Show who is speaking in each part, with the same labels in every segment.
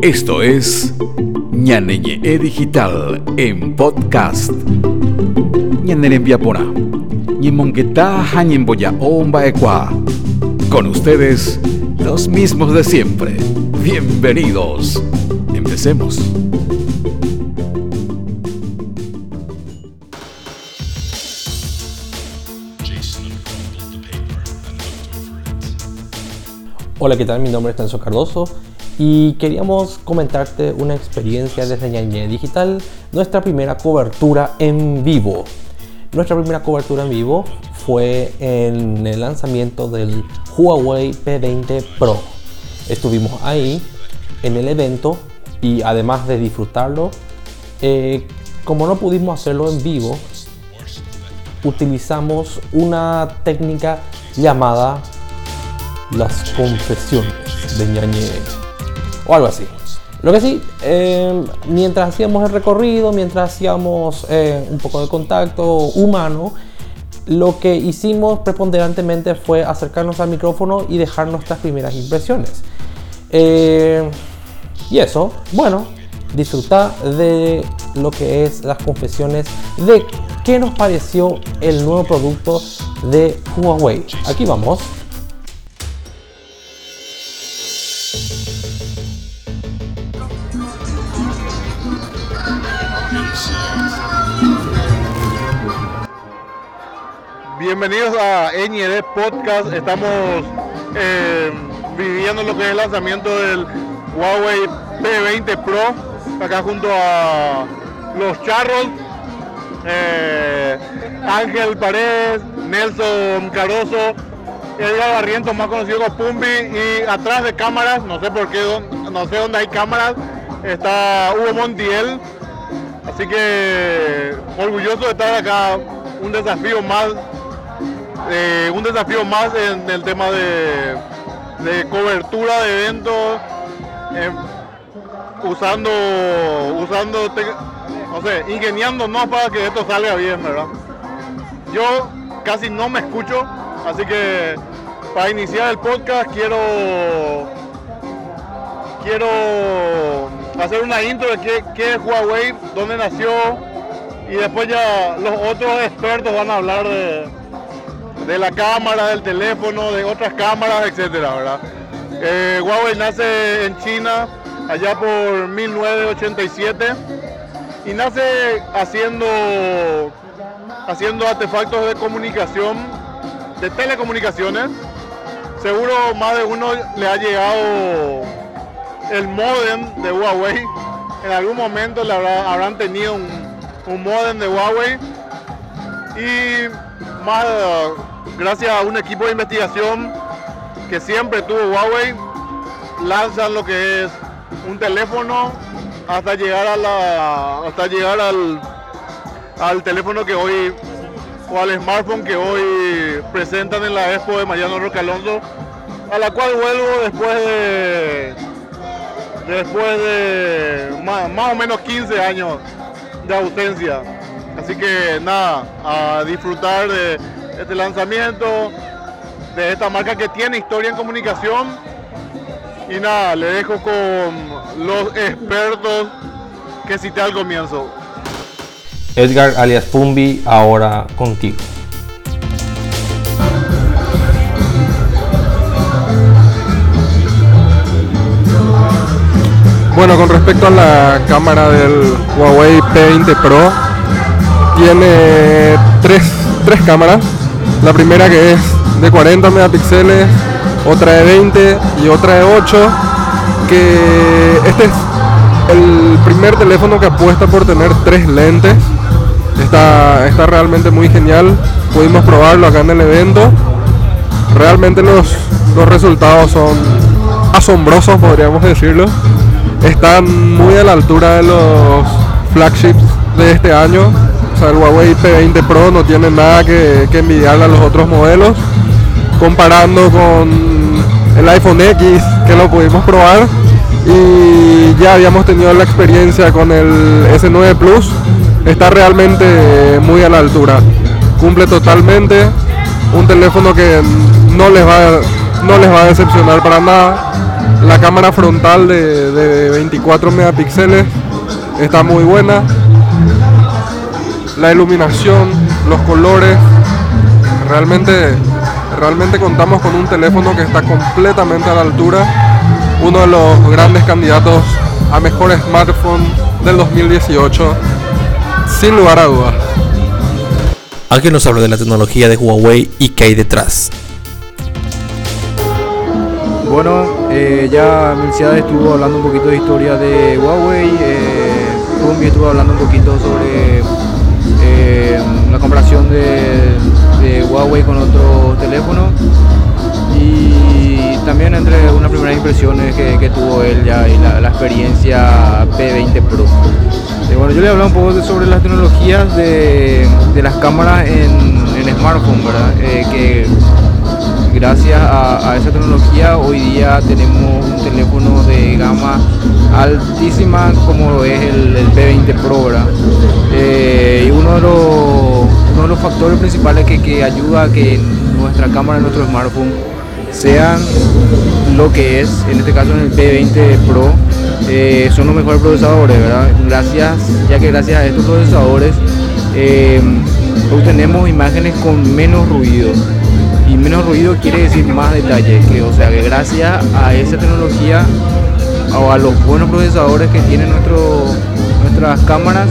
Speaker 1: Esto es Ñaneñe Digital en podcast. Ñanere Viapona. Ñimongueta Hañemboya Omba Equa. Con ustedes, los mismos de siempre. Bienvenidos. Empecemos.
Speaker 2: Hola, ¿qué tal? Mi nombre es Tenso Cardoso y queríamos comentarte una experiencia desde Ñaneñe Digital, nuestra primera cobertura en vivo. Nuestra primera cobertura en vivo fue en el lanzamiento del Huawei P20 Pro. Estuvimos ahí en el evento y además de disfrutarlo, como no pudimos hacerlo en vivo, utilizamos una técnica llamada las confesiones de Ñaneñe o algo así. Lo que sí, mientras hacíamos el recorrido, mientras hacíamos un poco de contacto humano, lo que hicimos preponderantemente fue acercarnos al micrófono y dejar nuestras primeras impresiones. Y eso, bueno, disfrutar de lo que es las confesiones de qué nos pareció el nuevo producto de Huawei. Aquí vamos.
Speaker 3: Bienvenidos a ND Podcast. Estamos viviendo lo que es el lanzamiento del Huawei P20 Pro, acá junto a los charros, Ángel Paredes, Nelson Cardoso, Edgar Barrientos, más conocido como Pumbi, y atrás de cámaras, no sé por qué, no sé dónde hay cámaras, está Hugo Montiel. Así que orgulloso de estar acá, un desafío más en el tema de cobertura de eventos, ingeniándonos para que esto salga bien, ¿verdad? Yo casi no me escucho, así que para iniciar el podcast quiero hacer una intro de qué es Huawei, dónde nació, y después ya los otros expertos van a hablar de la cámara, del teléfono, de otras cámaras, etcétera, ¿verdad? Huawei nace en China allá por 1987 y nace haciendo artefactos de comunicación, de telecomunicaciones. Seguro más de uno le ha llegado el módem de Huawei. En algún momento habrán tenido un módem de Huawei, y más gracias a un equipo de investigación que siempre tuvo Huawei, lanzan lo que es un teléfono hasta llegar al teléfono que hoy, o al smartphone que hoy presentan en la Expo de Mariano Roque Alonso, a la cual vuelvo después de más o menos 15 años de ausencia. Así que nada, a disfrutar de este lanzamiento, de esta marca que tiene historia en comunicación. Y nada, le dejo con los expertos que cité al comienzo.
Speaker 2: Edgar alias Pumbi, ahora contigo.
Speaker 4: Bueno, con respecto a la cámara del Huawei P20 Pro, tiene tres cámaras. La primera que es de 40 megapíxeles, otra de 20 y otra de 8, que este es el primer teléfono que apuesta por tener 3 lentes. Está realmente muy genial. Pudimos probarlo acá en el evento. Realmente los resultados son asombrosos, podríamos decirlo. Están muy a la altura de los flagships de este año. O sea, el Huawei P20 Pro no tiene nada que envidiarle a los otros modelos. Comparando con el iPhone X, que lo pudimos probar, y ya habíamos tenido la experiencia con el S9 Plus, está realmente muy a la altura. Cumple totalmente, un teléfono que no les va a decepcionar para nada. La cámara frontal de 24 megapíxeles está muy buena. La iluminación, los colores, realmente contamos con un teléfono que está completamente a la altura. Uno de los grandes candidatos a mejor smartphone del 2018, sin lugar a dudas.
Speaker 2: Alguien nos habla de la tecnología de Huawei y qué hay detrás.
Speaker 5: Bueno, ya Milciades estuvo hablando un poquito de historia de Huawei, Rumbi estuvo hablando un poquito sobre la comparación de Huawei con otros teléfonos y también entre unas primeras impresiones que tuvo él ya y la experiencia P20 Pro. Bueno, yo le he hablado un poco sobre las tecnologías de las cámaras en smartphone, ¿verdad? Que gracias a esa tecnología hoy día tenemos un teléfono de gama altísima como es el P20 Pro, ¿verdad? Y uno de los factores principales que ayuda a que nuestra cámara, nuestro smartphone sean lo que es, en este caso en el P20 Pro, son los mejores procesadores, ¿verdad? Gracias a estos procesadores obtenemos imágenes con menos ruido. Y menos ruido quiere decir más detalles, que gracias a esa tecnología o a los buenos procesadores que tienen nuestras cámaras,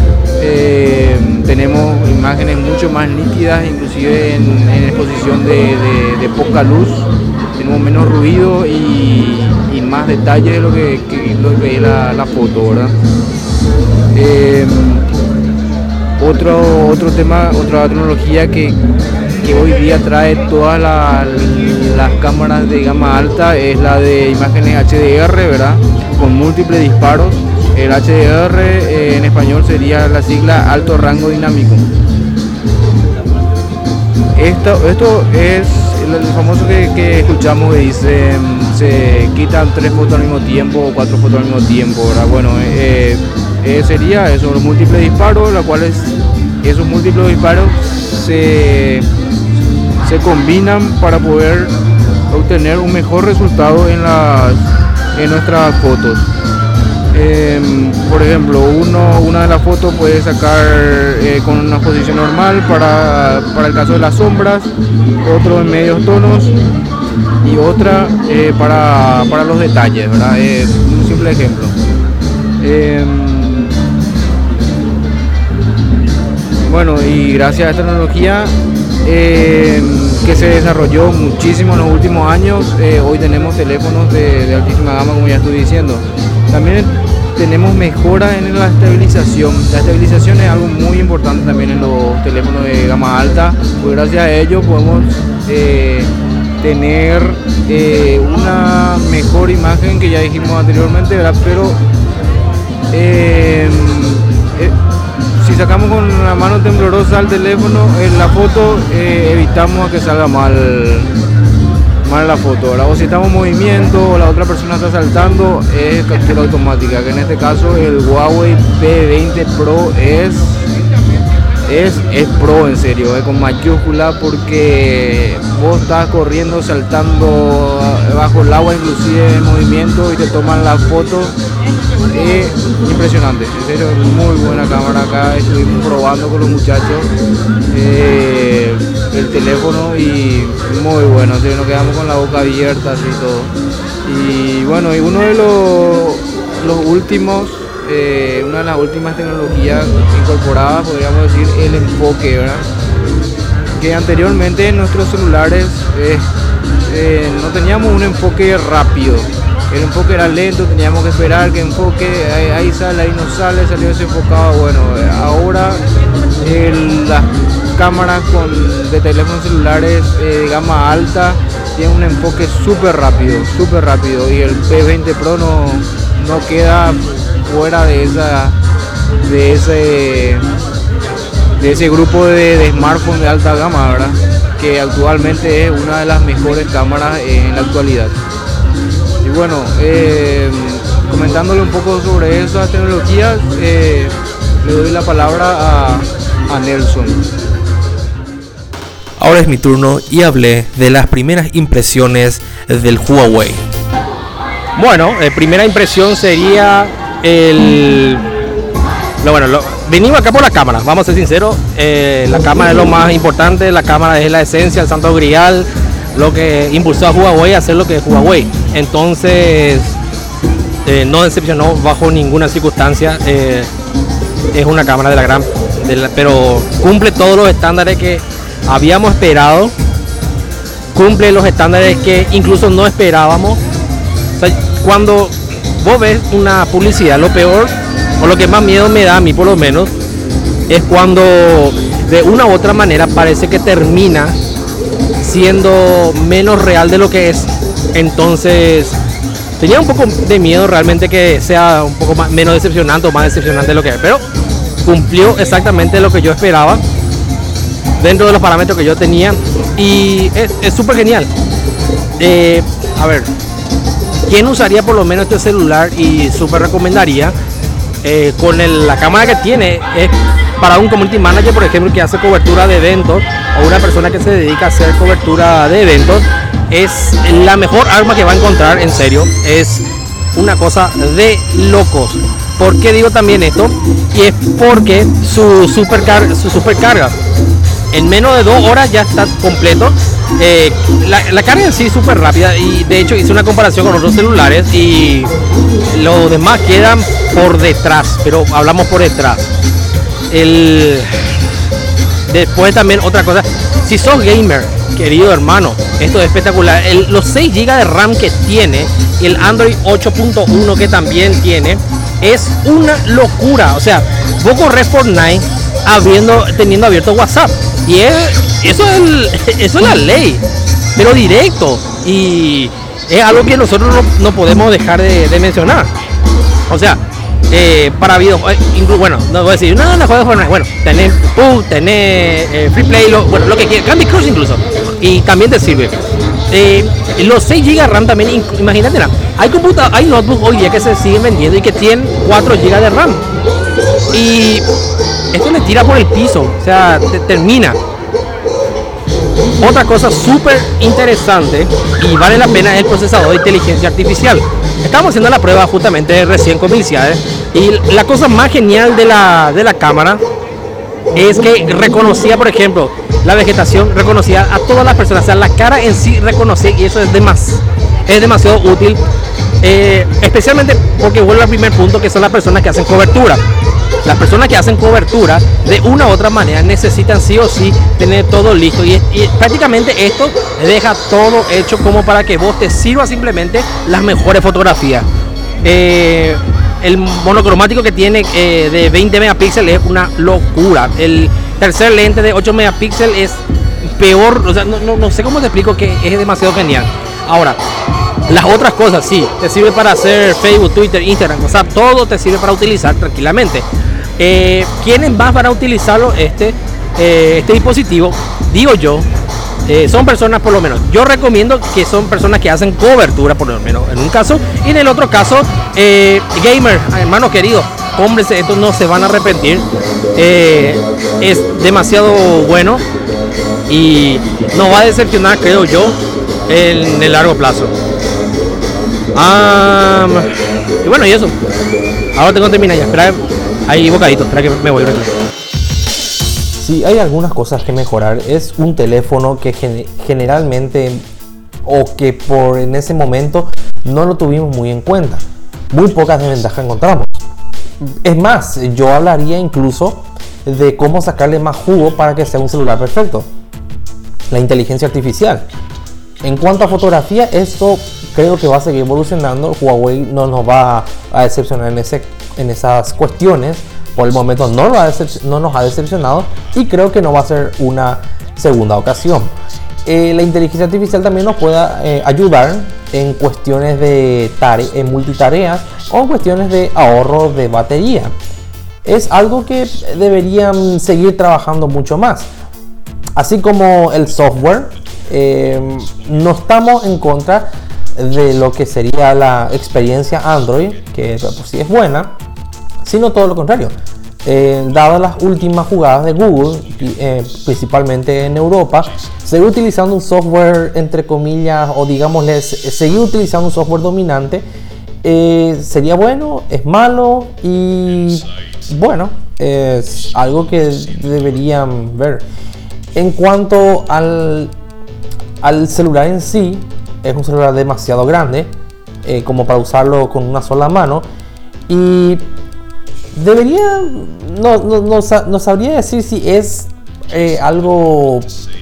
Speaker 5: tenemos imágenes mucho más nítidas, inclusive en exposición de poca luz, tenemos menos ruido y más detalles de lo que es la foto, ¿verdad? Otro tema, otra tecnología que hoy día trae todas las cámaras de gama alta es la de imágenes HDR, ¿verdad? Con múltiples disparos. El HDR en español sería la sigla alto rango dinámico. Esto es el famoso que escuchamos que dice se quitan 3 fotos al mismo tiempo o 4 fotos al mismo tiempo, ¿verdad? Bueno, sería eso, los múltiples disparos, los cuales esos múltiples disparos se combinan para poder obtener un mejor resultado en nuestras fotos. Por ejemplo, una de las fotos puede sacar con una posición normal para el caso de las sombras, otro en medios tonos y otra para los detalles, ¿verdad? Un simple ejemplo. Bueno, y gracias a esta tecnología que se desarrolló muchísimo en los últimos años, hoy tenemos teléfonos de altísima gama, como ya estoy diciendo. También tenemos mejoras en la estabilización. La estabilización es algo muy importante también en los teléfonos de gama alta, pues gracias a ello podemos tener una mejor imagen, que ya dijimos anteriormente, ¿verdad? Pero si sacamos con la mano temblorosa al teléfono en la foto, evitamos a que salga mal la foto, ¿verdad? O si estamos en movimiento o la otra persona está saltando, es captura automática, que en este caso el Huawei P20 Pro es pro, en serio, con mayúscula, porque vos estás corriendo, saltando bajo el agua, inclusive en movimiento, y te toman la foto. Impresionante, en serio, muy buena cámara. Acá estuvimos probando con los muchachos el teléfono y muy bueno, en serio, nos quedamos con la boca abierta, así todo. Y bueno, y uno de los últimos, una de las últimas tecnologías incorporadas, podríamos decir, el enfoque, ¿verdad? Que anteriormente en nuestros celulares no teníamos un enfoque rápido. El enfoque era lento, teníamos que esperar que enfoque, ahí sale, ahí no sale, salió desenfocado. Bueno, ahora las cámaras de teléfonos celulares de gama alta tienen un enfoque súper rápido, y el P20 Pro no queda fuera de ese grupo de smartphones de alta gama, ¿verdad? Que actualmente es una de las mejores cámaras en la actualidad. Y bueno, comentándole un poco sobre esas tecnologías, le doy la palabra a Nelson.
Speaker 2: Ahora es mi turno y hablé de las primeras impresiones del Huawei. Bueno, primera impresión sería venimos acá por la cámara, vamos a ser sinceros, la cámara es lo más importante, la cámara es la esencia, el santo grial, lo que impulsó a Huawei a hacer lo que es Huawei. Entonces, no decepcionó bajo ninguna circunstancia, es una cámara de la gran, pero cumple todos los estándares que habíamos esperado, cumple los estándares que incluso no esperábamos. O sea, cuando vos ves una publicidad, lo peor o lo que más miedo me da a mí por lo menos es cuando de una u otra manera parece que termina siendo menos real de lo que es. Entonces tenía un poco de miedo realmente que sea un poco menos decepcionante o más decepcionante de lo que es, pero cumplió exactamente lo que yo esperaba dentro de los parámetros que yo tenía y es súper genial. A ver, ¿quién usaría por lo menos este celular? Y súper recomendaría con la cámara que tiene, es para un community manager, por ejemplo, que hace cobertura de eventos, o una persona que se dedica a hacer cobertura de eventos. Es la mejor arma que va a encontrar, en serio, es una cosa de locos. ¿Por qué digo también esto? Y es porque su supercarga en menos de 2 horas ya está completo. La carga en sí es súper rápida y de hecho hice una comparación con otros celulares y los demás quedan por detrás, pero hablamos por detrás. Después también otra cosa, si sos gamer, querido hermano, esto es espectacular. Los 6 GB de RAM que tiene y el Android 8.1 que también tiene es una locura. O sea, vos corres Fortnite teniendo abierto WhatsApp y eso es la ley, pero directo, y es algo que nosotros no podemos dejar de mencionar. O sea, para videos, bueno, no voy a decir, no juegas Fortnite, bueno, tenés PUBG, tenés Free Play, lo que quieras, Candy Crush incluso, y también te sirve. Los 6 GB de RAM también, imagínate, hay notebooks hoy día que se siguen vendiendo y que tienen 4 GB de RAM, y esto le tira por el piso, o sea, termina. Otra cosa súper interesante y vale la pena es el procesador de inteligencia artificial. Estamos haciendo la prueba justamente recién con Milciades y la cosa más genial de la cámara es que reconocía, por ejemplo, la vegetación, reconocía a todas las personas, o sea, la cara en sí reconocía, y eso es demasiado útil, especialmente porque vuelve al primer punto, que son las personas que hacen cobertura. Las personas que hacen cobertura de una u otra manera necesitan sí o sí tener todo listo y prácticamente esto deja todo hecho como para que vos te sirva simplemente las mejores fotografías. El monocromático que tiene de 20 megapíxeles es una locura. El tercer lente de 8 megapíxeles es peor, o sea, no sé cómo te explico, que es demasiado genial. Ahora, las otras cosas sí, te sirve para hacer Facebook, Twitter, Instagram, WhatsApp, todo te sirve para utilizar tranquilamente. ¿Quiénes más van a utilizarlo este dispositivo? Digo yo, son personas, por lo menos, yo recomiendo que son personas que hacen cobertura, por lo menos en un caso, y en el otro caso, gamer, hermano querido, cómprense, estos no se van a arrepentir, es demasiado bueno y nos va a decepcionar, creo yo, en el largo plazo. Y bueno, y eso. Ahora tengo que terminar ya. Espera, hay bocaditos. Espera que me voy.
Speaker 6: Sí, hay algunas cosas que mejorar. Es un teléfono que generalmente, o que en ese momento no lo tuvimos muy en cuenta. Muy pocas desventajas encontramos. Es más, yo hablaría incluso de cómo sacarle más jugo para que sea un celular perfecto. La inteligencia artificial. En cuanto a fotografía, esto creo que va a seguir evolucionando. Huawei no nos va a decepcionar en esas cuestiones. Por el momento no nos ha decepcionado y creo que no va a ser una segunda ocasión. La inteligencia artificial también nos puede ayudar en cuestiones de multitareas o en cuestiones de ahorro de batería. Es algo que deberían seguir trabajando mucho más. Así como el software, no estamos en contra de lo que sería la experiencia Android, que pues sí es buena, sino todo lo contrario. dadas las últimas jugadas de Google, principalmente en Europa, seguir utilizando un software entre comillas, o digámosle, seguir utilizando un software dominante, sería bueno, es malo, y bueno, es algo que deberían ver. En cuanto al celular en sí, es un celular demasiado grande como para usarlo con una sola mano, y debería, no sabría decir si es algo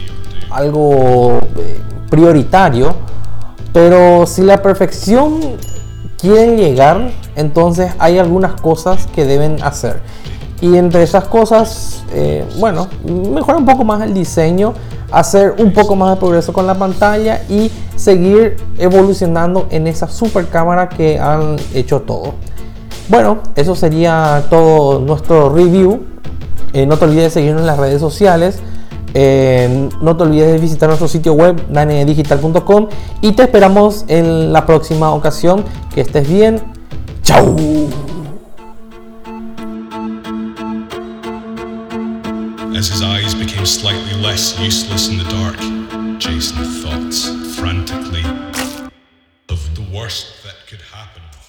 Speaker 6: prioritario, pero si la perfección quieren llegar, entonces hay algunas cosas que deben hacer, y entre esas cosas, bueno, mejorar un poco más el diseño, hacer un poco más de progreso con la pantalla y seguir evolucionando en esa super cámara que han hecho todo. Bueno, eso sería todo nuestro review. No te olvides de seguirnos en las redes sociales. No te olvides de visitar nuestro sitio web 9digital.com y te esperamos en la próxima ocasión. Que estés bien. ¡Chao!
Speaker 7: As his eyes became slightly less useless in the dark, Jason thought frantically of the worst that could happen.